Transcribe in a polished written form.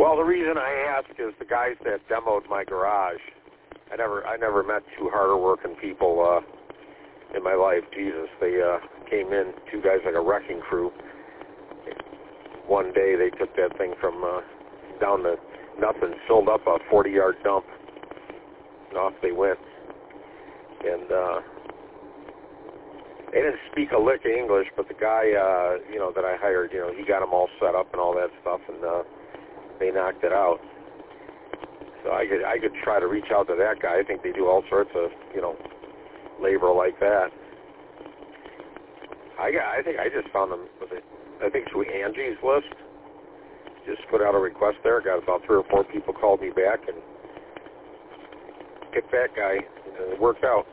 Well, the reason I ask is the guys that demoed my garage. I never met two harder working people in my life. Jesus, they came in, two guys like a wrecking crew. One day they took that thing from down to nothing, filled up a 40-yard dump, and off they went. And they didn't speak a lick of English, but the guy, that I hired, he got them all set up and all that stuff, and they knocked it out. So I could try to reach out to that guy. I think they do all sorts of, labor like that. I think I just found them with it. I think through Angie's List. Just put out a request there. Got about 3 or 4 people called me back and picked that guy, and it worked out.